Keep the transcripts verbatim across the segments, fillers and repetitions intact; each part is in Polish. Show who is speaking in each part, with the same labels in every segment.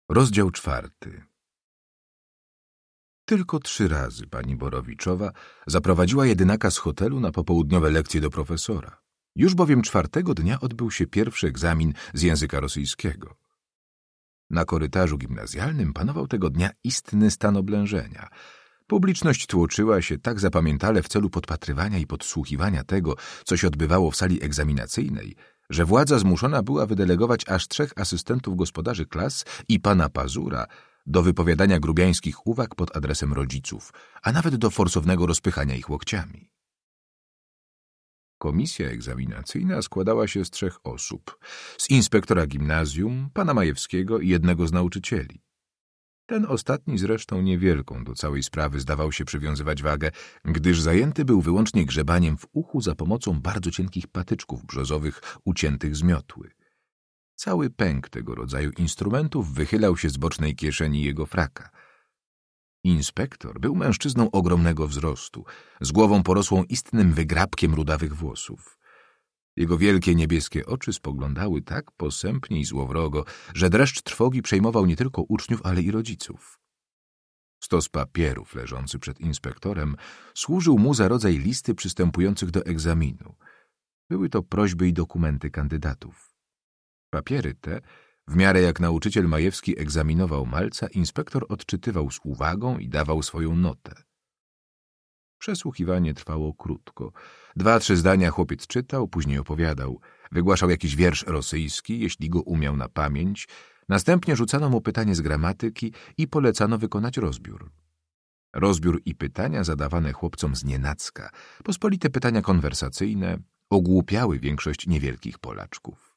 Speaker 1: Rozdział czwarty. Tylko trzy razy pani Borowiczowa zaprowadziła jedynaka z hotelu na popołudniowe lekcje do profesora. Już bowiem czwartego dnia odbył się pierwszy egzamin z języka rosyjskiego. Na korytarzu gimnazjalnym panował tego dnia istny stan oblężenia. Publiczność tłoczyła się tak zapamiętale w celu podpatrywania i podsłuchiwania tego, co się odbywało w sali egzaminacyjnej, że władza zmuszona była wydelegować aż trzech asystentów gospodarzy klas i pana Pazura do wypowiadania grubiańskich uwag pod adresem rodziców, a nawet do forsownego rozpychania ich łokciami. Komisja egzaminacyjna składała się z trzech osób, z inspektora gimnazjum, pana Majewskiego i jednego z nauczycieli. Ten ostatni zresztą niewielką do całej sprawy zdawał się przywiązywać wagę, gdyż zajęty był wyłącznie grzebaniem w uchu za pomocą bardzo cienkich patyczków brzozowych uciętych z miotły. Cały pęk tego rodzaju instrumentów wychylał się z bocznej kieszeni jego fraka. Inspektor był mężczyzną ogromnego wzrostu, z głową porosłą istnym wygrabkiem rudawych włosów. Jego wielkie niebieskie oczy spoglądały tak posępnie i złowrogo, że dreszcz trwogi przejmował nie tylko uczniów, ale i rodziców. Stos papierów leżący przed inspektorem służył mu za rodzaj listy przystępujących do egzaminu. Były to prośby i dokumenty kandydatów. Papiery te, w miarę jak nauczyciel Majewski egzaminował malca, inspektor odczytywał z uwagą i dawał swoją notę. Przesłuchiwanie trwało krótko. Dwa, trzy zdania chłopiec czytał, później opowiadał. Wygłaszał jakiś wiersz rosyjski, jeśli go umiał na pamięć. Następnie rzucano mu pytanie z gramatyki i polecano wykonać rozbiór. Rozbiór i pytania zadawane chłopcom znienacka, pospolite pytania konwersacyjne, ogłupiały większość niewielkich Polaczków.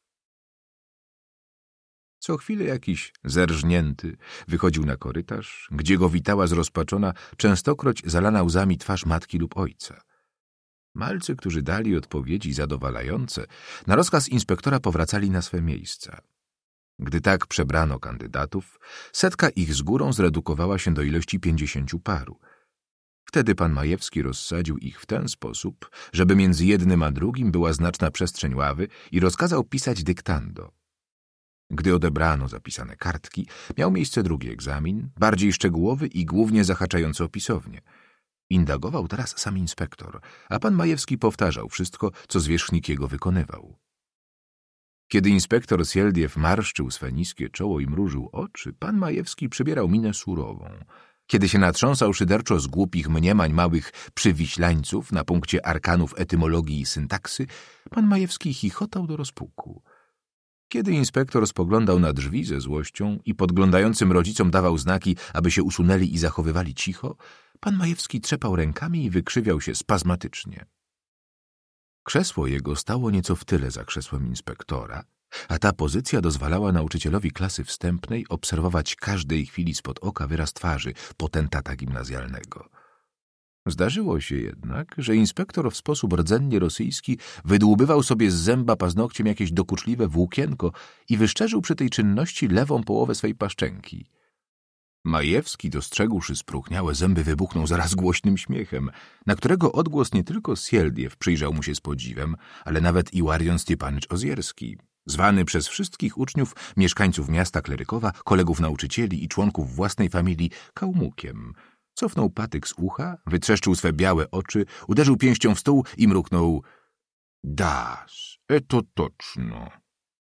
Speaker 1: Co chwilę jakiś zerżnięty wychodził na korytarz, gdzie go witała zrozpaczona, częstokroć zalana łzami twarz matki lub ojca. Malcy, którzy dali odpowiedzi zadowalające, na rozkaz inspektora powracali na swe miejsca. Gdy tak przebrano kandydatów, setka ich z górą zredukowała się do ilości pięćdziesięciu paru. Wtedy pan Majewski rozsadził ich w ten sposób, żeby między jednym a drugim była znaczna przestrzeń ławy i rozkazał pisać dyktando. Gdy odebrano zapisane kartki, miał miejsce drugi egzamin, bardziej szczegółowy i głównie zahaczający o pisownię. Indagował teraz sam inspektor, a pan Majewski powtarzał wszystko, co zwierzchnik jego wykonywał. Kiedy inspektor Sieldiew marszczył swe niskie czoło i mrużył oczy, pan Majewski przybierał minę surową. Kiedy się natrząsał szyderczo z głupich mniemań małych przywiślańców na punkcie arkanów etymologii i syntaksy, pan Majewski chichotał do rozpuku. Kiedy inspektor spoglądał na drzwi ze złością i podglądającym rodzicom dawał znaki, aby się usunęli i zachowywali cicho, pan Majewski trzepał rękami i wykrzywiał się spazmatycznie. Krzesło jego stało nieco w tyle za krzesłem inspektora, a ta pozycja dozwalała nauczycielowi klasy wstępnej obserwować każdej chwili spod oka wyraz twarzy potentata gimnazjalnego. Zdarzyło się jednak, że inspektor w sposób rdzennie rosyjski wydłubywał sobie z zęba paznokciem jakieś dokuczliwe włókienko i wyszczerzył przy tej czynności lewą połowę swej paszczęki. Majewski, dostrzegłszy spróchniałe zęby, wybuchnął zaraz głośnym śmiechem, na którego odgłos nie tylko Sieldiew przyjrzał mu się z podziwem, ale nawet i Łarion Stiepanycz Ozierski, zwany przez wszystkich uczniów, mieszkańców miasta Klerykowa, kolegów nauczycieli i członków własnej familii Kałmukiem. Cofnął patyk z ucha, wytrzeszczył swe białe oczy, uderzył pięścią w stół i mruknął: Das, eto toczno.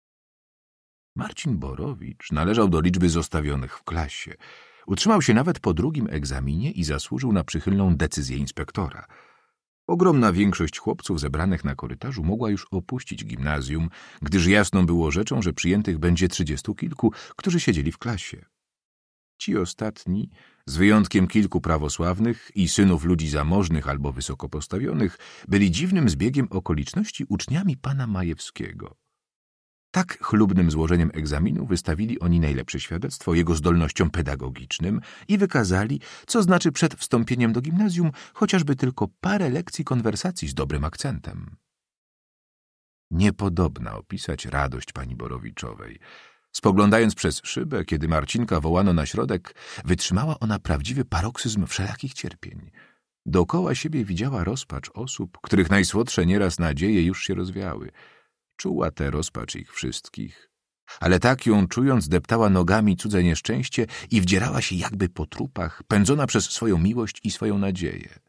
Speaker 1: Marcin Borowicz należał do liczby zostawionych w klasie. Utrzymał się nawet po drugim egzaminie i zasłużył na przychylną decyzję inspektora. Ogromna większość chłopców zebranych na korytarzu mogła już opuścić gimnazjum, gdyż jasną było rzeczą, że przyjętych będzie trzydziestu kilku, którzy siedzieli w klasie. Ci ostatni, z wyjątkiem kilku prawosławnych i synów ludzi zamożnych albo wysoko postawionych, byli dziwnym zbiegiem okoliczności uczniami pana Majewskiego. Tak chlubnym złożeniem egzaminu wystawili oni najlepsze świadectwo jego zdolnościom pedagogicznym i wykazali, co znaczy przed wstąpieniem do gimnazjum chociażby tylko parę lekcji konwersacji z dobrym akcentem. Niepodobna opisać radość pani Borowiczowej. Spoglądając przez szybę, kiedy Marcinka wołano na środek, wytrzymała ona prawdziwy paroksyzm wszelakich cierpień. Dookoła siebie widziała rozpacz osób, których najsłodsze nieraz nadzieje już się rozwiały. Czuła tę rozpacz ich wszystkich. ale tak ją czując deptała nogami cudze nieszczęście i wdzierała się jakby po trupach, pędzona przez swoją miłość i swoją nadzieję.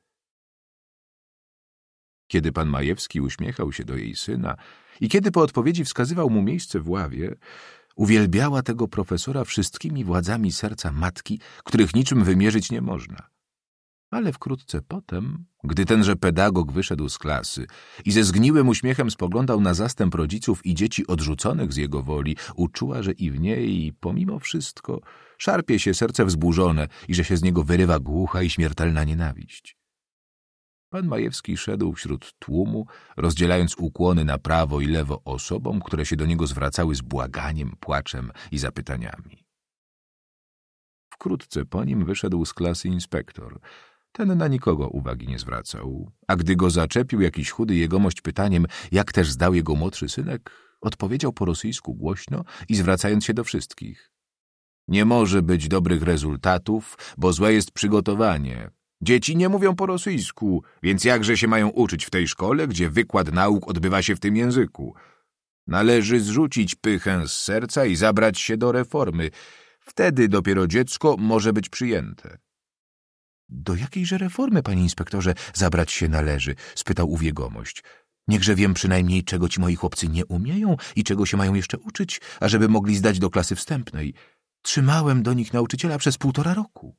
Speaker 1: Kiedy pan Majewski uśmiechał się do jej syna i kiedy po odpowiedzi wskazywał mu miejsce w ławie, uwielbiała tego profesora wszystkimi władzami serca matki, których niczym wymierzyć nie można. Ale wkrótce potem, gdy tenże pedagog wyszedł z klasy i ze zgniłym uśmiechem spoglądał na zastęp rodziców i dzieci odrzuconych z jego woli, uczuła, że i w niej, pomimo wszystko, szarpie się serce wzburzone i że się z niego wyrywa głucha i śmiertelna nienawiść. Pan Majewski szedł wśród tłumu, rozdzielając ukłony na prawo i lewo osobom, które się do niego zwracały z błaganiem, płaczem i zapytaniami. Wkrótce po nim wyszedł z klasy inspektor. Ten na nikogo uwagi nie zwracał, a gdy go zaczepił jakiś chudy jegomość pytaniem, jak też zdał jego młodszy synek, odpowiedział po rosyjsku głośno i zwracając się do wszystkich. Nie może być dobrych rezultatów, bo złe jest przygotowanie. Dzieci nie mówią po rosyjsku, więc jakże się mają uczyć w tej szkole, gdzie wykład nauk odbywa się w tym języku? Należy zrzucić pychę z serca i zabrać się do reformy. Wtedy dopiero dziecko może być przyjęte. Do jakiejże reformy, panie inspektorze, zabrać się należy? Spytał ów jegomość. Niechże wiem przynajmniej, czego ci moi chłopcy nie umieją i czego się mają jeszcze uczyć, ażeby mogli zdać do klasy wstępnej. Trzymałem do nich nauczyciela przez półtora roku.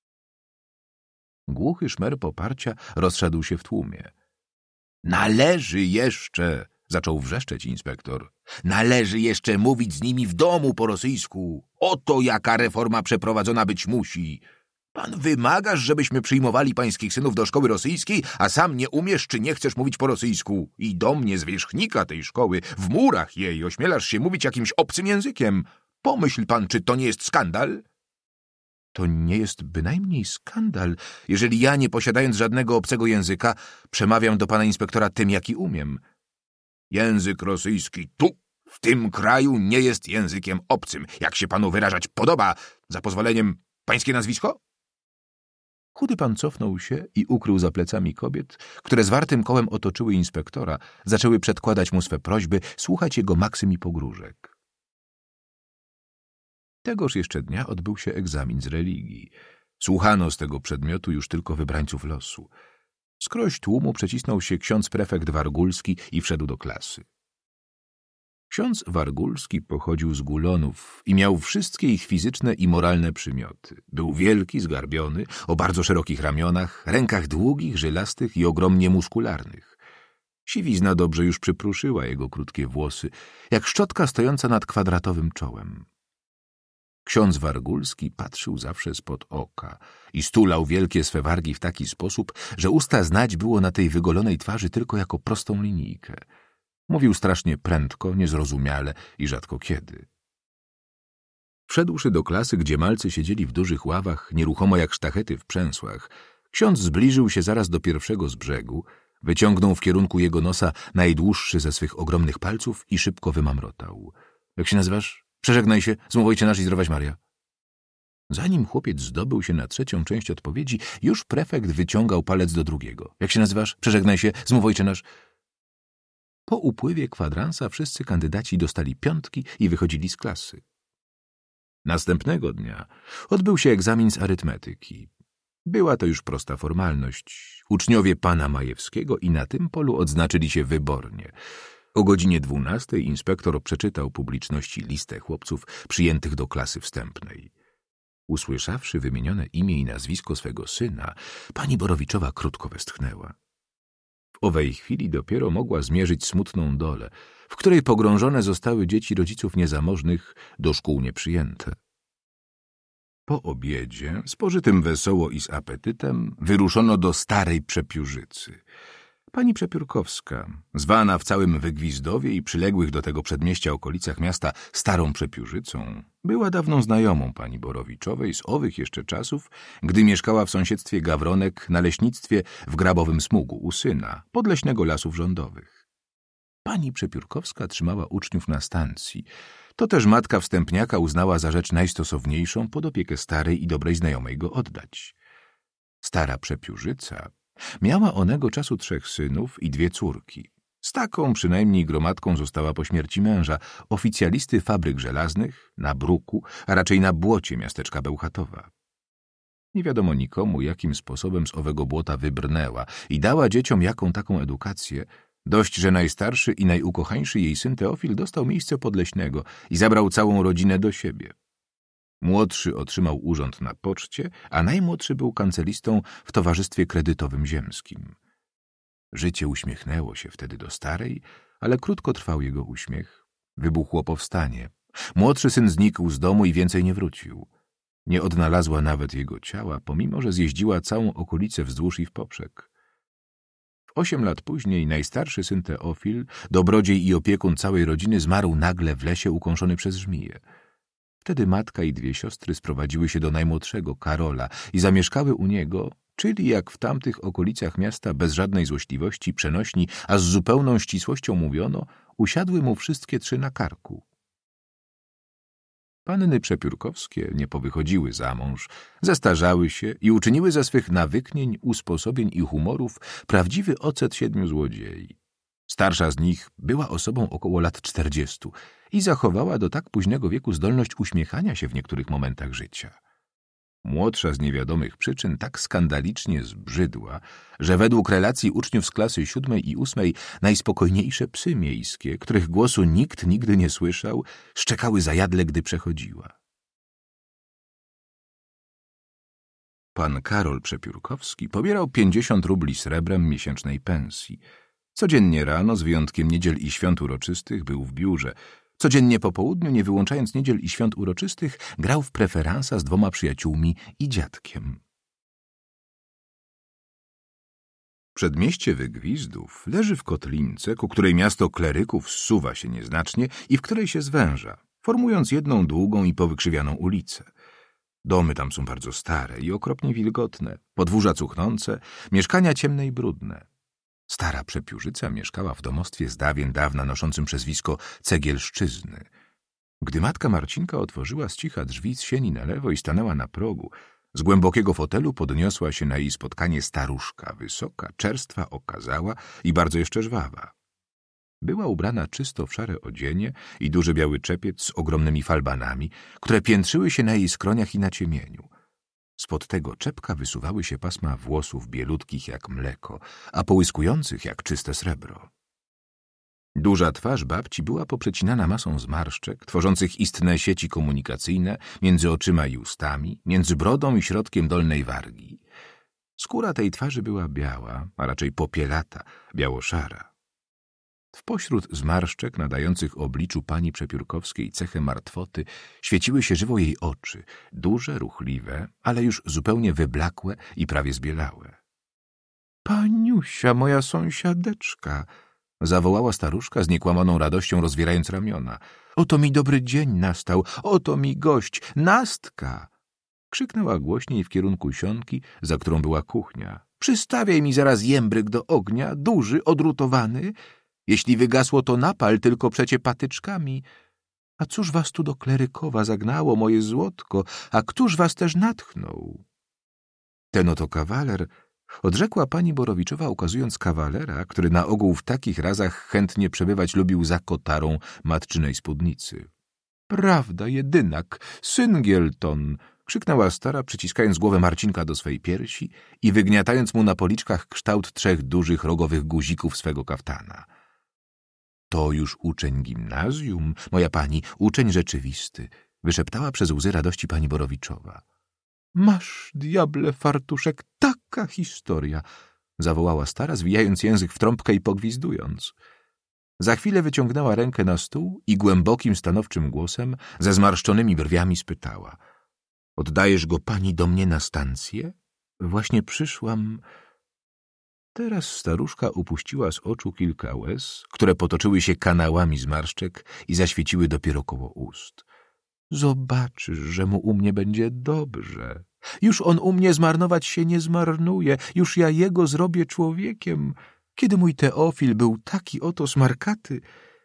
Speaker 1: Głuchy szmer poparcia rozszedł się w tłumie. Należy jeszcze, zaczął wrzeszczeć inspektor, należy jeszcze mówić z nimi w domu po rosyjsku. Oto jaka reforma przeprowadzona być musi. Pan wymagasz, żebyśmy przyjmowali pańskich synów do szkoły rosyjskiej, a sam nie umiesz czy nie chcesz mówić po rosyjsku. I do mnie, zwierzchnika tej szkoły, w murach jej ośmielasz się mówić jakimś obcym językiem. Pomyśl pan, czy to nie jest skandal? To nie jest bynajmniej skandal, jeżeli ja, nie posiadając żadnego obcego języka, przemawiam do pana inspektora tym, jaki umiem. Język rosyjski tu, w tym kraju, nie jest językiem obcym. Jak się panu wyrażać podoba, za pozwoleniem, pańskie nazwisko? Chudy pan cofnął się i ukrył za plecami kobiet, które zwartym kołem otoczyły inspektora, zaczęły przedkładać mu swe prośby, słuchać jego maksym i pogróżek. Tegoż jeszcze dnia odbył się egzamin z religii. Słuchano z tego przedmiotu już tylko wybrańców losu. Skroś tłumu przecisnął się ksiądz prefekt Wargulski i wszedł do klasy. Ksiądz Wargulski pochodził z Gulonów i miał wszystkie ich fizyczne i moralne przymioty. Był wielki, zgarbiony, o bardzo szerokich ramionach, rękach długich, żylastych i ogromnie muskularnych. Siwizna dobrze już przypruszyła jego krótkie włosy, jak szczotka stojąca nad kwadratowym czołem. Ksiądz Wargulski patrzył zawsze spod oka i stulał wielkie swe wargi w taki sposób, że usta znać było na tej wygolonej twarzy tylko jako prostą linijkę. Mówił strasznie prędko, niezrozumiale i rzadko kiedy. Wszedłszy do klasy, gdzie malcy siedzieli w dużych ławach, nieruchomo jak sztachety w przęsłach, ksiądz zbliżył się zaraz do pierwszego z brzegu, wyciągnął w kierunku jego nosa najdłuższy ze swych ogromnych palców i szybko wymamrotał. — Jak się nazywasz? Przeżegnaj się, zmów Ojcze Nasz i zdrowaś Maria. Zanim chłopiec zdobył się na trzecią część odpowiedzi, już prefekt wyciągał palec do drugiego. — Jak się nazywasz? Przeżegnaj się, zmów Ojcze Nasz. Po upływie kwadransa wszyscy kandydaci dostali piątki i wychodzili z klasy. Następnego dnia odbył się egzamin z arytmetyki. Była to już prosta formalność. Uczniowie pana Majewskiego i na tym polu odznaczyli się wybornie. O godzinie dwunastej inspektor przeczytał publiczności listę chłopców przyjętych do klasy wstępnej. Usłyszawszy wymienione imię i nazwisko swego syna, pani Borowiczowa krótko westchnęła. W owej chwili dopiero mogła zmierzyć smutną dolę, w której pogrążone zostały dzieci rodziców niezamożnych, do szkół nieprzyjęte. Po obiedzie, spożytym wesoło i z apetytem, wyruszono do Starej Przepiórzycy. Pani Przepiórkowska, zwana w całym Wygwizdowie i przyległych do tego przedmieścia okolicach miasta Starą Przepiórzycą, była dawną znajomą pani Borowiczowej z owych jeszcze czasów, gdy mieszkała w sąsiedztwie Gawronek na leśnictwie w Grabowym Smugu u syna, podleśnego Lasów Rządowych. Pani Przepiórkowska trzymała uczniów na stacji. To też matka wstępniaka uznała za rzecz najstosowniejszą pod opiekę starej i dobrej znajomej go oddać. Stara Przepiórzyca miała onego czasu trzech synów i dwie córki. Z taką przynajmniej gromadką została po śmierci męża, oficjalisty fabryk żelaznych, na bruku, a raczej na błocie miasteczka Bełchatowa. Nie wiadomo nikomu, jakim sposobem z owego błota wybrnęła i dała dzieciom jaką taką edukację. Dość, że najstarszy i najukochańszy jej syn Teofil dostał miejsce podleśnego i zabrał całą rodzinę do siebie. Młodszy otrzymał urząd na poczcie, a najmłodszy był kancelistą w Towarzystwie Kredytowym Ziemskim. Życie uśmiechnęło się wtedy do starej, ale krótko trwał jego uśmiech. Wybuchło powstanie. Młodszy syn znikł z domu i więcej nie wrócił. Nie odnalazła nawet jego ciała, pomimo że zjeździła całą okolicę wzdłuż i wpoprzek. W osiem lat później najstarszy syn Teofil, dobrodziej i opiekun całej rodziny, zmarł nagle w lesie ukąszony przez żmiję. Wtedy matka i dwie siostry sprowadziły się do najmłodszego, Karola, i zamieszkały u niego, czyli jak w tamtych okolicach miasta bez żadnej złośliwości, przenośni, a z zupełną ścisłością mówiono, usiadły mu wszystkie trzy na karku. Panny przepiórkowskie nie powychodziły za mąż, zestarzały się i uczyniły ze swych nawyknień, usposobień i humorów prawdziwy ocet siedmiu złodziei. Starsza z nich była osobą około lat czterdziestu i zachowała do tak późnego wieku zdolność uśmiechania się w niektórych momentach życia. Młodsza z niewiadomych przyczyn tak skandalicznie zbrzydła, że według relacji uczniów z klasy siódmej i ósmej najspokojniejsze psy miejskie, których głosu nikt nigdy nie słyszał, szczekały zajadle, gdy przechodziła. Pan Karol Przepiórkowski pobierał pięćdziesiąt rubli srebrem miesięcznej pensji. Codziennie rano, z wyjątkiem niedziel i świąt uroczystych, był w biurze. Codziennie po południu, nie wyłączając niedziel i świąt uroczystych, grał w preferansa z dwoma przyjaciółmi i dziadkiem. Przedmieście Wygwizdów leży w kotlince, ku której miasto kleryków zsuwa się nieznacznie i w której się zwęża, formując jedną długą i powykrzywianą ulicę. Domy tam są bardzo stare i okropnie wilgotne, podwórza cuchnące, mieszkania ciemne i brudne. Stara Przepiórzyca mieszkała w domostwie z dawien dawna noszącym przezwisko Cegielszczyzny. Gdy matka Marcinka otworzyła z cicha drzwi z sieni na lewo i stanęła na progu, z głębokiego fotelu podniosła się na jej spotkanie staruszka, wysoka, czerstwa, okazała i bardzo jeszcze żwawa. Była ubrana czysto w szare odzienie i duży biały czepiec z ogromnymi falbanami, które piętrzyły się na jej skroniach i na ciemieniu. Spod tego czepka wysuwały się pasma włosów bielutkich jak mleko, a połyskujących jak czyste srebro. Duża twarz babci była poprzecinana masą zmarszczek, tworzących istne sieci komunikacyjne między oczyma i ustami, między brodą i środkiem dolnej wargi. Skóra tej twarzy była biała, a raczej popielata, biało-szara. Wpośród zmarszczek nadających obliczu pani Przepiórkowskiej cechę martwoty świeciły się żywo jej oczy, duże, ruchliwe, ale już zupełnie wyblakłe i prawie zbielałe. — Paniusia, moja sąsiadeczka! — zawołała staruszka z niekłamaną radością, rozwierając ramiona. — Oto mi dobry dzień nastał, oto mi gość, Nastka! Krzyknęła głośniej w kierunku sionki, za którą była kuchnia. — Przystawiaj mi zaraz jębryk do ognia, duży, odrutowany. Jeśli wygasło, to napal tylko przecie patyczkami. A cóż was tu do Klerykowa zagnało, moje złotko, a któż was też natchnął? Ten oto kawaler, odrzekła pani Borowiczowa, ukazując kawalera, który na ogół w takich razach chętnie przebywać lubił za kotarą matczynej spódnicy. Prawda, jedynak, Syngielton! Krzyknęła stara, przyciskając głowę Marcinka do swej piersi i wygniatając mu na policzkach kształt trzech dużych rogowych guzików swego kaftana. To już uczeń gimnazjum, moja pani, uczeń rzeczywisty, wyszeptała przez łzy radości pani Borowiczowa. Masz, diable fartuszek, taka historia, zawołała stara, zwijając język w trąbkę i pogwizdując. Za chwilę wyciągnęła rękę na stół i głębokim, stanowczym głosem, ze zmarszczonymi brwiami spytała. Oddajesz go pani do mnie na stację? Właśnie przyszłam... Teraz staruszka upuściła z oczu kilka łez, które potoczyły się kanałami zmarszczek i zaświeciły dopiero koło ust. Zobaczysz, że mu u mnie będzie dobrze. Już on u mnie zmarnować się nie zmarnuje, już ja jego zrobię człowiekiem. Kiedy mój Teofil był taki oto smarkaty...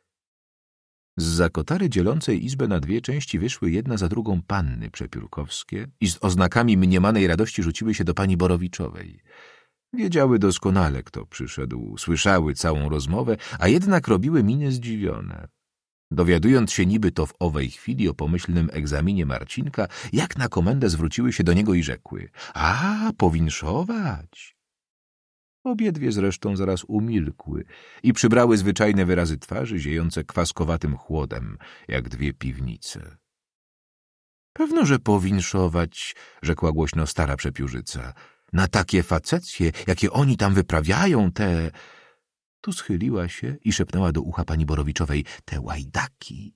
Speaker 1: Zza kotary dzielącej izbę na dwie części wyszły jedna za drugą panny przepiórkowskie i z oznakami mniemanej radości rzuciły się do pani Borowiczowej. Wiedziały doskonale, kto przyszedł, słyszały całą rozmowę, a jednak robiły miny zdziwione. Dowiadując się niby to w owej chwili o pomyślnym egzaminie Marcinka, jak na komendę zwróciły się do niego i rzekły: a, powinszować! Obiedwie zresztą zaraz umilkły i przybrały zwyczajne wyrazy twarzy, ziejące kwaskowatym chłodem, jak dwie piwnice. Pewno, że powinszować, rzekła głośno stara przepiórzyca. Na takie facecje, jakie oni tam wyprawiają, te... Tu schyliła się i szepnęła do ucha pani Borowiczowej: te łajdaki.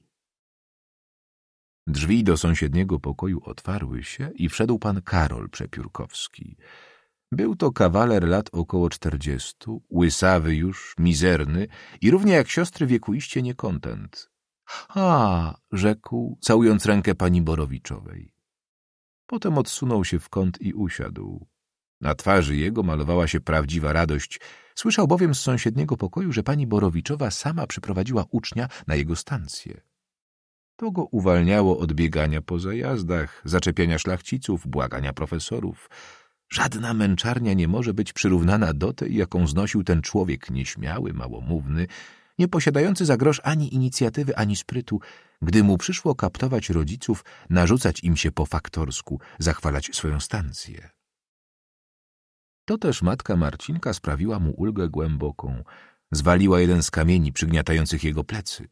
Speaker 1: Drzwi do sąsiedniego pokoju otwarły się i wszedł pan Karol Przepiórkowski. Był to kawaler lat około czterdziestu, łysawy już, mizerny i równie jak siostry wiekuiście niekontent. A, rzekł, całując rękę pani Borowiczowej. Potem odsunął się w kąt i usiadł. Na twarzy jego malowała się prawdziwa radość. Słyszał bowiem z sąsiedniego pokoju, że pani Borowiczowa sama przyprowadziła ucznia na jego stację. To go uwalniało od biegania po zajazdach, zaczepiania szlachciców, błagania profesorów. Żadna męczarnia nie może być przyrównana do tej, jaką znosił ten człowiek nieśmiały, małomówny, nie posiadający za grosz ani inicjatywy, ani sprytu, gdy mu przyszło kaptować rodziców, narzucać im się po faktorsku, zachwalać swoją stację. To też matka Marcinka sprawiła mu ulgę głęboką, zwaliła jeden z kamieni przygniatających jego plecy.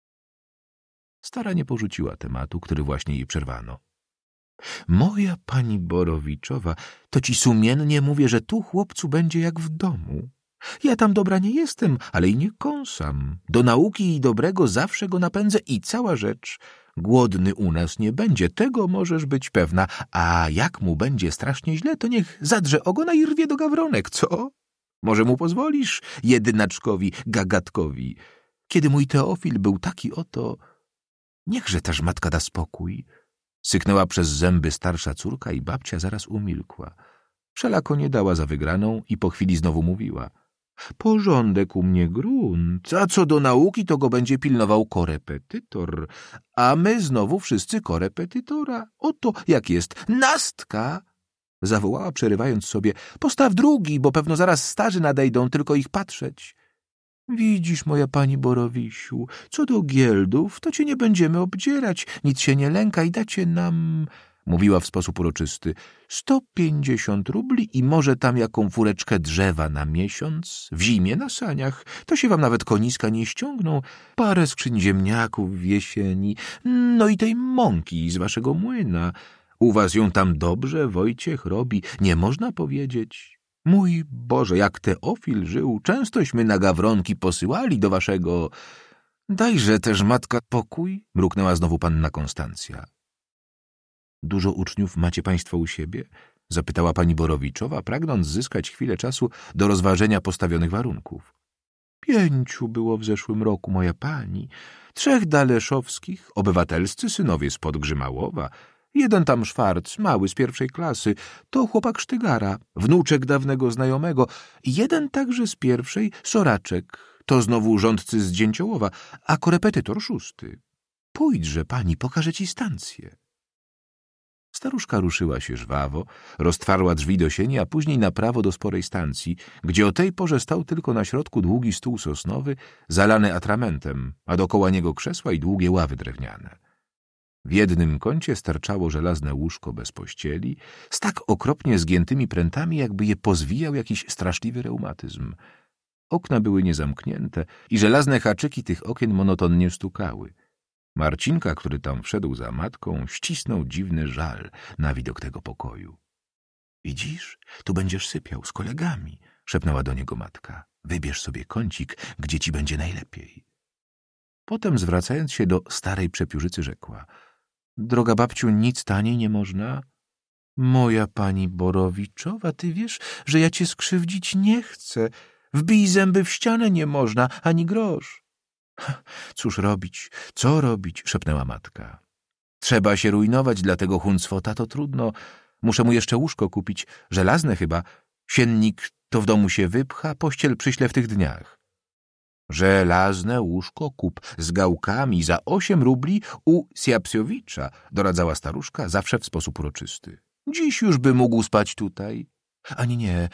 Speaker 1: Stara nie porzuciła tematu, który właśnie jej przerwano. Moja pani Borowiczowa, to ci sumiennie mówię, że tu chłopcu będzie jak w domu. Ja tam dobra nie jestem, ale i nie kąsam. Do nauki i dobrego zawsze go napędzę i cała rzecz. Głodny u nas nie będzie, tego możesz być pewna, a jak mu będzie strasznie źle, to niech zadrze ogona i rwie do gawronek, co? Może mu pozwolisz, jedynaczkowi, gagatkowi? Kiedy mój Teofil był taki oto... Niechże też matka da spokój. Syknęła przez zęby starsza córka i babcia zaraz umilkła. Wszelako nie dała za wygraną i po chwili znowu mówiła: porządek u mnie grunt, a co do nauki, to go będzie pilnował korepetytor, a my znowu wszyscy korepetytora. Oto jak jest. Nastka! Zawołała, przerywając sobie: postaw drugi, bo pewno zaraz starzy nadejdą tylko ich patrzeć. Widzisz, moja pani Borowisiu, co do gieldów, to cię nie będziemy obdzierać, nic się nie lękaj, dacie nam... Mówiła w sposób uroczysty: sto pięćdziesiąt rubli i może tam jaką fureczkę drzewa na miesiąc, w zimie na saniach, to się wam nawet koniska nie ściągną, parę skrzyń ziemniaków w jesieni, no i tej mąki z waszego młyna. U was ją tam dobrze Wojciech robi, nie można powiedzieć. Mój Boże, jak Teofil żył, częstośmy na gawronki posyłali do waszego... Dajże też matka pokój, mruknęła znowu panna Konstancja. Dużo uczniów macie państwo u siebie? Zapytała pani Borowiczowa, pragnąc zyskać chwilę czasu do rozważenia postawionych warunków. Pięciu było w zeszłym roku, moja pani. Trzech daleszowskich, obywatelscy synowie spod Grzymałowa, jeden tam Szwarc, mały z pierwszej klasy, to chłopak Sztygara, wnuczek dawnego znajomego, jeden także z pierwszej, Soraczek, to znowu rządcy z Dzięciołowa, a korepetytor szósty. Pójdźże pani, pokażę ci stację. Staruszka ruszyła się żwawo, roztwarła drzwi do sieni, a później na prawo do sporej stacji, gdzie o tej porze stał tylko na środku długi stół sosnowy, zalany atramentem, a dokoła niego krzesła i długie ławy drewniane. W jednym kącie sterczało żelazne łóżko bez pościeli, z tak okropnie zgiętymi prętami, jakby je pozwijał jakiś straszliwy reumatyzm. Okna były niezamknięte i żelazne haczyki tych okien monotonnie stukały. Marcinka, który tam wszedł za matką, ścisnął dziwny żal na widok tego pokoju. — Widzisz, tu będziesz sypiał z kolegami — szepnęła do niego matka. — Wybierz sobie kącik, gdzie ci będzie najlepiej. Potem, zwracając się do starej przepiórzycy, rzekła: — Droga babciu, nic taniej nie można? — Moja pani Borowiczowa, ty wiesz, że ja cię skrzywdzić nie chcę. Wbij zęby w ścianę nie można, ani grosz. — Cóż robić, co robić? — szepnęła matka. — Trzeba się rujnować dla tego huncwota, to trudno. Muszę mu jeszcze łóżko kupić, żelazne chyba. Siennik to w domu się wypcha, pościel przyślę w tych dniach. — Żelazne łóżko kup z gałkami za osiem rubli u Siapsiowicza — doradzała staruszka, zawsze w sposób uroczysty. — Dziś już by mógł spać tutaj. — Ani nie,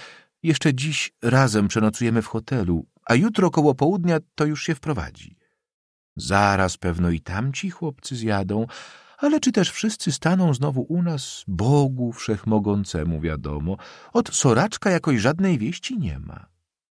Speaker 1: Jeszcze dziś razem przenocujemy w hotelu, a jutro koło południa to już się wprowadzi. Zaraz pewno i tamci chłopcy zjadą, ale czy też wszyscy staną znowu u nas? Bogu Wszechmogącemu wiadomo. Od Soraczka jakoś żadnej wieści nie ma.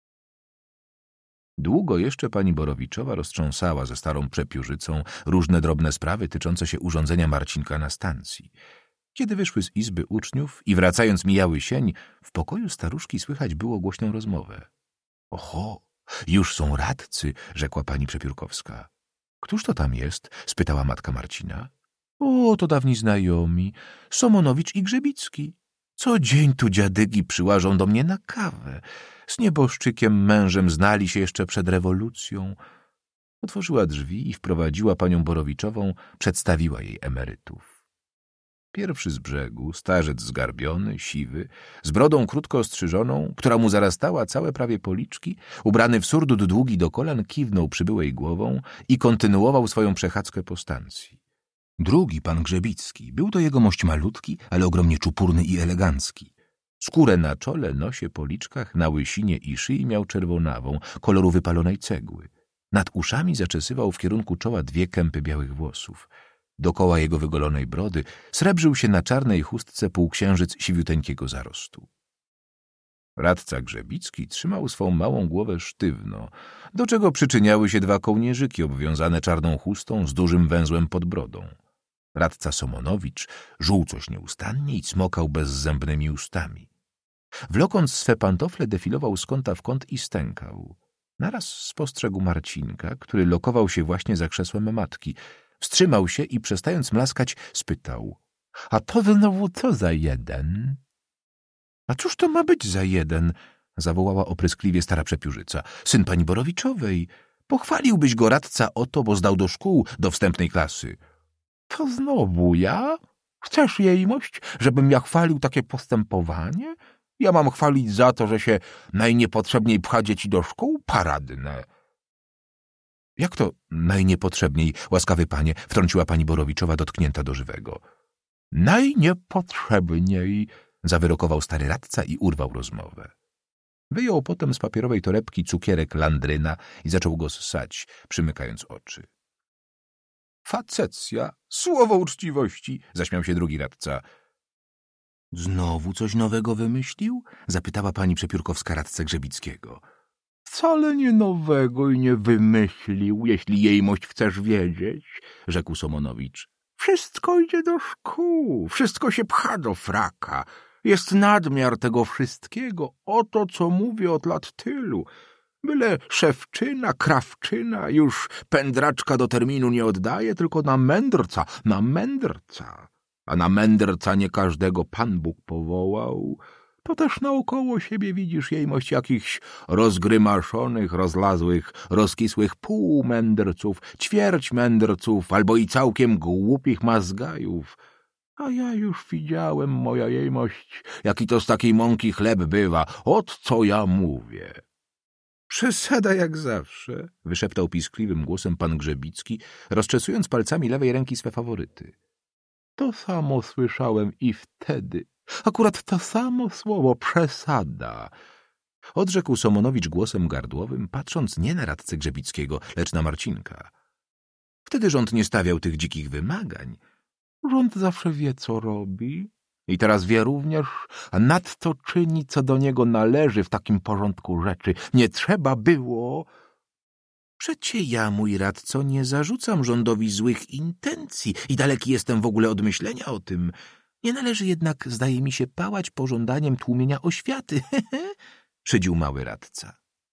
Speaker 1: Długo jeszcze pani Borowiczowa roztrząsała ze starą przepiórzycą różne drobne sprawy tyczące się urządzenia Marcinka na stacji. Kiedy wyszły z izby uczniów i wracając mijały sień, w pokoju staruszki słychać było głośną rozmowę. — Oho, już są radcy — rzekła pani Przepiórkowska. — Któż to tam jest? — spytała matka Marcina. — O, to dawni znajomi, Somonowicz i Grzebicki. Co dzień tu dziadygi przyłażą do mnie na kawę. Z nieboszczykiem mężem znali się jeszcze przed rewolucją. Otworzyła drzwi i wprowadziła panią Borowiczową, przedstawiła jej emerytów. Pierwszy z brzegu, starzec zgarbiony, siwy, z brodą krótko ostrzyżoną, która mu zarastała całe prawie policzki, ubrany w surdut długi do kolan, kiwnął przybyłej głową i kontynuował swoją przechadzkę po stacji. Drugi, pan Grzebicki, był to jegomość malutki, ale ogromnie czupurny i elegancki. Skórę na czole, nosie, policzkach, na łysinie i szyi miał czerwonawą, koloru wypalonej cegły. Nad uszami zaczesywał w kierunku czoła dwie kępy białych włosów. Dokoła jego wygolonej brody srebrzył się na czarnej chustce półksiężyc siwiuteńkiego zarostu. Radca Grzebicki trzymał swą małą głowę sztywno, do czego przyczyniały się dwa kołnierzyki obwiązane czarną chustą z dużym węzłem pod brodą. Radca Somonowicz żuł coś nieustannie i cmokał bezzębnymi ustami. Wlokąc swe pantofle, defilował z kąta w kąt i stękał. Naraz spostrzegł Marcinka, który lokował się właśnie za krzesłem matki. Wstrzymał się i przestając mlaskać, spytał: — A to znowu co za jeden? — A cóż to ma być za jeden? — zawołała opryskliwie stara przepiórzyca. — Syn pani Borowiczowej. Pochwaliłbyś go, radca, o to, bo zdał do szkół, do wstępnej klasy. — To znowu ja? Chcesz, jejmość, żebym ja chwalił takie postępowanie? Ja mam chwalić za to, że się najniepotrzebniej pcha dzieci do szkół? Paradne. — Jak to najniepotrzebniej, łaskawy panie? — wtrąciła pani Borowiczowa, dotknięta do żywego. — Najniepotrzebniej — zawyrokował stary radca i urwał rozmowę. Wyjął potem z papierowej torebki cukierek landryna i zaczął go ssać, przymykając oczy. — Facecja, słowo uczciwości! — zaśmiał się drugi radca. — Znowu coś nowego wymyślił? — zapytała pani Przepiórkowska radcę Grzebickiego. — Wcale nie nowego i nie wymyślił, jeśli jejmość chcesz wiedzieć — rzekł Somonowicz. — Wszystko idzie do szkół, wszystko się pcha do fraka. Jest nadmiar tego wszystkiego, oto co mówię od lat tylu. Byle szewczyna, krawczyna już pędraczka do terminu nie oddaje, tylko na mędrca, na mędrca. A na mędrca nie każdego Pan Bóg powołał. To też naokoło siebie widzisz jejmość jakichś rozgrymaszonych, rozlazłych, rozkisłych półmędrców, ćwierć mędrców albo i całkiem głupich mazgajów. A ja już widziałem, moja jejmość, jaki to z takiej mąki chleb bywa. Ot co ja mówię. Przesada jak zawsze, wyszeptał piskliwym głosem pan Grzebicki, rozczesując palcami lewej ręki swe faworyty. To samo słyszałem i wtedy. Akurat to samo słowo, przesada. Odrzekł Somonowicz głosem gardłowym, patrząc nie na radcę Grzebickiego, lecz na Marcinka. Wtedy rząd nie stawiał tych dzikich wymagań. Rząd zawsze wie, co robi. I teraz wie również, a nadto czyni, co do niego należy w takim porządku rzeczy. Nie trzeba było... Przecie ja, mój radco, nie zarzucam rządowi złych intencji i daleki jestem w ogóle od myślenia o tym. Nie należy jednak, zdaje mi się, pałać pożądaniem tłumienia oświaty, szydził mały radca.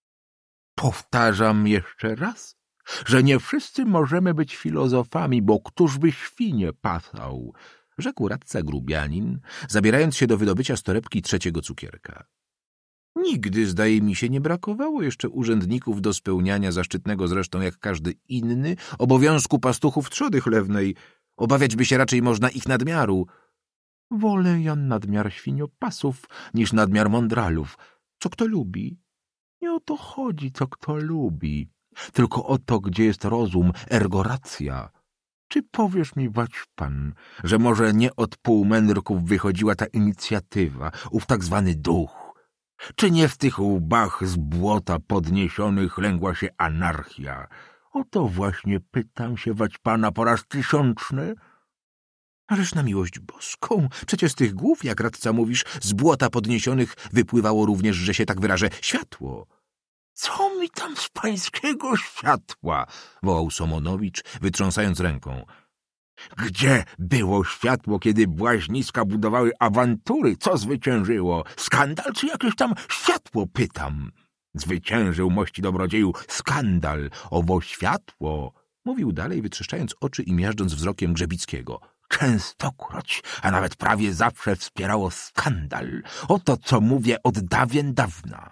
Speaker 1: Powtarzam jeszcze raz, że nie wszyscy możemy być filozofami, bo któż by świnie pasał, rzekł radca grubianin, zabierając się do wydobycia z torebki trzeciego cukierka. Nigdy, zdaje mi się, nie brakowało jeszcze urzędników do spełniania zaszczytnego zresztą jak każdy inny obowiązku pastuchów trzody chlewnej. Obawiać by się raczej można ich nadmiaru. Wolę ja nadmiar świniopasów niż nadmiar mądralów. Co kto lubi? Nie o to chodzi, co kto lubi, tylko o to, gdzie jest rozum, ergo racja. Czy powiesz mi, waćpan, że może nie od półmędrków wychodziła ta inicjatywa, ów tak zwany duch?
Speaker 2: Czy nie w tych łbach z błota podniesionych lęgła się anarchia? O to właśnie pytam się, wać pana, po raz tysiączny.
Speaker 1: Ależ na miłość boską, przecież z tych głów, jak radca mówisz, z błota podniesionych wypływało również, że się tak wyrażę, światło.
Speaker 2: Co mi tam z pańskiego światła?
Speaker 1: Wołał Somonowicz, wytrząsając ręką.
Speaker 2: Gdzie było światło, kiedy błaźniska budowały awantury? Co zwyciężyło? Skandal czy jakieś tam światło, pytam? Zwyciężył, mości dobrodzieju, skandal, owo światło,
Speaker 1: mówił dalej, wytrzeszczając oczy i miażdżąc wzrokiem Grzebickiego.
Speaker 2: Częstokroć, a nawet prawie zawsze wspierało skandal. Oto co mówię od dawien dawna.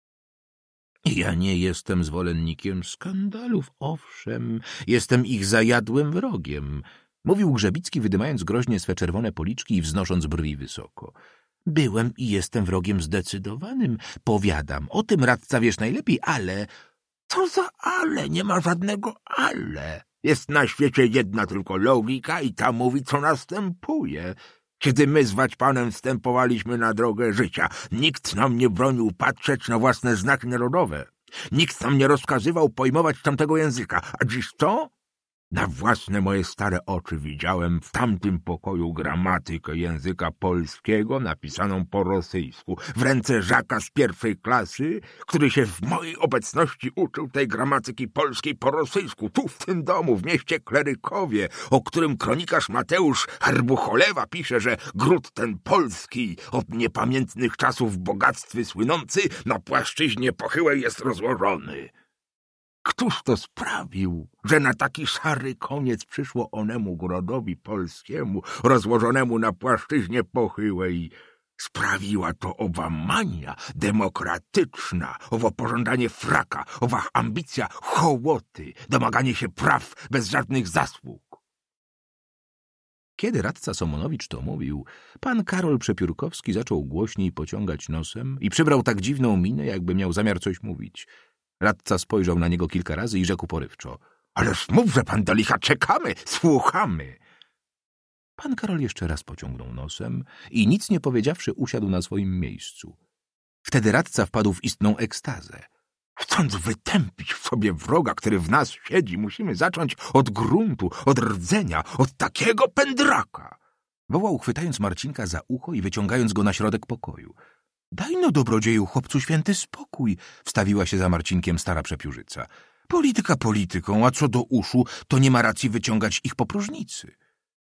Speaker 1: Ja nie jestem zwolennikiem skandalów, owszem, jestem ich zajadłym wrogiem, mówił Grzebicki, wydymając groźnie swe czerwone policzki i wznosząc brwi wysoko. Byłem i jestem wrogiem zdecydowanym, powiadam. O tym radca wiesz najlepiej, ale...
Speaker 2: Co za ale? Nie ma żadnego ale. Jest na świecie jedna tylko logika i ta mówi, co następuje. Kiedy my z Waćpanem wstępowaliśmy na drogę życia, nikt nam nie bronił patrzeć na własne znaki narodowe. Nikt nam nie rozkazywał pojmować tamtego języka. A dziś co? Na własne moje stare oczy widziałem w tamtym pokoju gramatykę języka polskiego napisaną po rosyjsku w ręce Żaka z pierwszej klasy, który się w mojej obecności uczył tej gramatyki polskiej po rosyjsku, tu w tym domu, w mieście Klerykowie, o którym kronikarz Mateusz Herbucholewa pisze, że gród ten polski, od niepamiętnych czasów bogactwy słynący, na płaszczyźnie pochyłej jest rozłożony. Któż to sprawił, że na taki szary koniec przyszło onemu grodowi polskiemu, rozłożonemu na płaszczyźnie pochyłej? Sprawiła to owa mania demokratyczna, owo pożądanie fraka, owa ambicja hołoty, domaganie się praw bez żadnych zasług.
Speaker 1: Kiedy radca Somonowicz to mówił, pan Karol Przepiórkowski zaczął głośniej pociągać nosem i przybrał tak dziwną minę, jakby miał zamiar coś mówić. Radca spojrzał na niego kilka razy i rzekł porywczo.
Speaker 2: Ależ mówże pan do licha, czekamy, słuchamy.
Speaker 1: Pan Karol jeszcze raz pociągnął nosem i nic nie powiedziawszy usiadł na swoim miejscu. Wtedy radca wpadł w istną ekstazę.
Speaker 2: Chcąc wytępić w sobie wroga, który w nas siedzi, musimy zacząć od gruntu, od rdzenia, od takiego pędraka.
Speaker 1: Wołał, chwytając Marcinka za ucho i wyciągając go na środek pokoju. Daj no, dobrodzieju, chłopcu święty, spokój, wstawiła się za Marcinkiem stara przepiórzyca. Polityka polityką, a co do uszu, to nie ma racji wyciągać ich po próżnicy.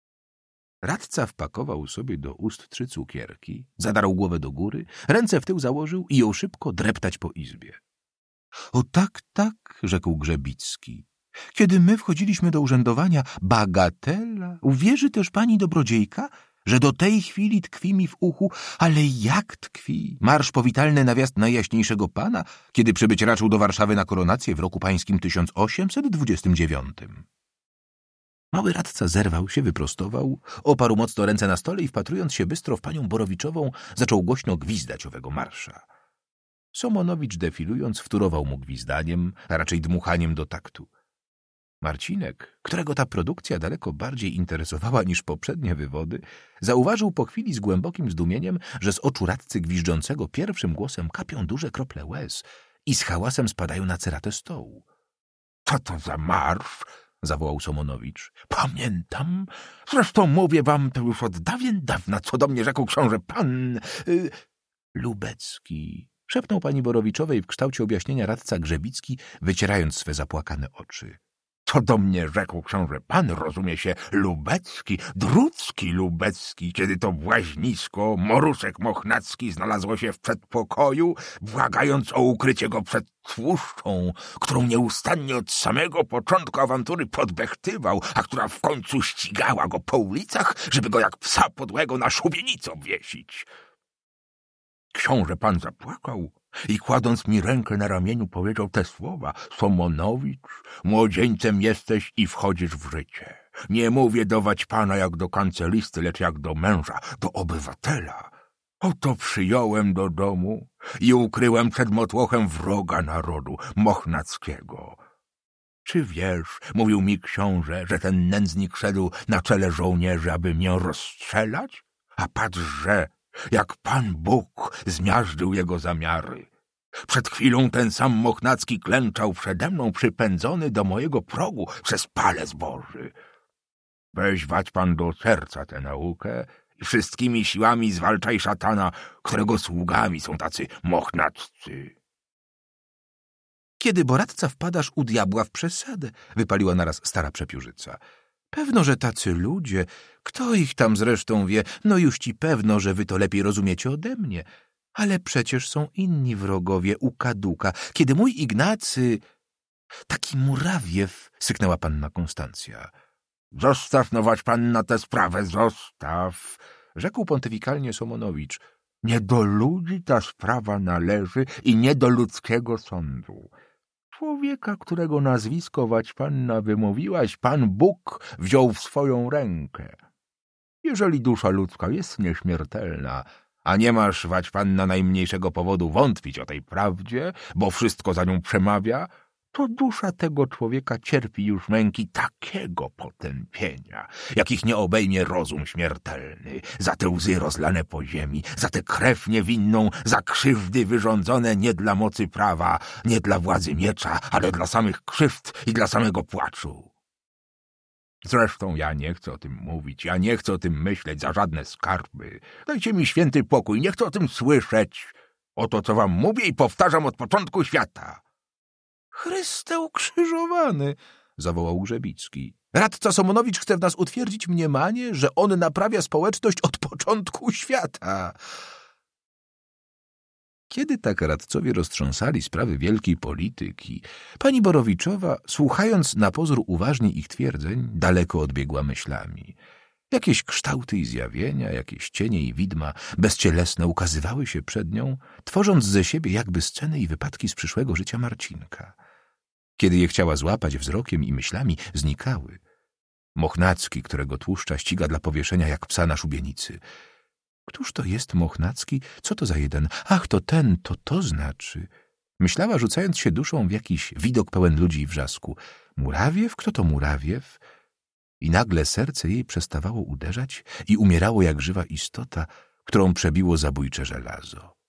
Speaker 1: Radca wpakował sobie do ust trzy cukierki, zadarł głowę do góry, ręce w tył założył i jął szybko dreptać po izbie. O tak, tak, rzekł Grzebicki. Kiedy my wchodziliśmy do urzędowania, bagatela, uwierzy też pani dobrodziejka, że do tej chwili tkwi mi w uchu, ale jak tkwi? Marsz powitalny na wjazd najjaśniejszego pana, kiedy przybyć raczył do Warszawy na koronację w roku pańskim tysiąc osiemset dwudziestym dziewiątym. Mały radca zerwał się, wyprostował, oparł mocno ręce na stole i wpatrując się bystro w panią Borowiczową, zaczął głośno gwizdać owego marsza. Somonowicz defilując wtórował mu gwizdaniem, a raczej dmuchaniem do taktu. Marcinek, którego ta produkcja daleko bardziej interesowała niż poprzednie wywody, zauważył po chwili z głębokim zdumieniem, że z oczu radcy gwiżdżącego pierwszym głosem kapią duże krople łez i z hałasem spadają na ceratę stołu.
Speaker 2: — Co to za marsz? — zawołał Somonowicz. — Pamiętam. Zresztą mówię wam to już od dawien dawna, co do mnie rzekł książę pan... Yy,
Speaker 1: Lubecki — szepnął pani Borowiczowej w kształcie objaśnienia radca Grzebicki, wycierając swe zapłakane oczy.
Speaker 2: Co do mnie rzekł książę pan, rozumie się, Lubecki, Drucki Lubecki, kiedy to błaźnisko, Moruszek Mochnacki znalazło się w przedpokoju, błagając o ukrycie go przed tłuszczą, którą nieustannie od samego początku awantury podbechtywał, a która w końcu ścigała go po ulicach, żeby go jak psa podłego na szubienicę obwiesić. Książę pan zapłakał i kładąc mi rękę na ramieniu powiedział te słowa: Somonowicz, młodzieńcem jesteś i wchodzisz w życie. Nie mówię do Waćpana jak do kancelisty, lecz jak do męża, do obywatela. Oto przyjąłem do domu i ukryłem przed motłochem wroga narodu, Mochnackiego. Czy wiesz, mówił mi książę, że ten nędznik szedł na czele żołnierzy, aby mnie rozstrzelać? A patrz, że jak Pan Bóg zmiażdżył jego zamiary. Przed chwilą ten sam Mochnacki klęczał przede mną przypędzony do mojego progu przez palec Boży. Weź wać pan do serca tę naukę i wszystkimi siłami zwalczaj szatana, którego sługami są tacy Mochnaccy.
Speaker 1: Kiedy Boratca wpadasz u diabła w przesadę, wypaliła naraz stara przepiórzyca. Pewno, że tacy ludzie, kto ich tam zresztą wie, no już ci pewno, że wy to lepiej rozumiecie ode mnie. Ale przecież są inni wrogowie u kaduka. Kiedy mój Ignacy... Taki Murawiew, syknęła panna Konstancja.
Speaker 2: Zostaw nować pan na tę sprawę, zostaw,
Speaker 1: rzekł pontyfikalnie Somonowicz.
Speaker 2: Nie do ludzi ta sprawa należy i nie do ludzkiego sądu. Człowieka, którego nazwisko wać panna wymówiłaś, Pan Bóg wziął w swoją rękę. Jeżeli dusza ludzka jest nieśmiertelna, a nie masz wać panna najmniejszego powodu wątpić o tej prawdzie, bo wszystko za nią przemawia, to dusza tego człowieka cierpi już męki takiego potępienia, jakich nie obejmie rozum śmiertelny, za te łzy rozlane po ziemi, za tę krew niewinną, za krzywdy wyrządzone nie dla mocy prawa, nie dla władzy miecza, ale dla samych krzywd i dla samego płaczu. Zresztą ja nie chcę o tym mówić, ja nie chcę o tym myśleć za żadne skarby. Dajcie mi święty pokój, nie chcę o tym słyszeć. Oto co wam mówię i powtarzam od początku świata.
Speaker 1: Chryste ukrzyżowany, zawołał Grzebicki. Radca Somonowicz chce w nas utwierdzić mniemanie, że on naprawia społeczność od początku świata. Kiedy tak radcowie roztrząsali sprawy wielkiej polityki, pani Borowiczowa, słuchając na pozór uważnie ich twierdzeń, daleko odbiegła myślami. Jakieś kształty i zjawienia, jakieś cienie i widma bezcielesne ukazywały się przed nią, tworząc ze siebie jakby sceny i wypadki z przyszłego życia Marcinka. Kiedy je chciała złapać wzrokiem i myślami, znikały. Mochnacki, którego tłuszcza ściga dla powieszenia jak psa na szubienicy. Któż to jest Mochnacki? Co to za jeden? Ach, to ten, to to znaczy. Myślała, rzucając się duszą w jakiś widok pełen ludzi i wrzasku. Murawiew? Kto to Murawiew? I nagle serce jej przestawało uderzać i umierało jak żywa istota, którą przebiło zabójcze żelazo.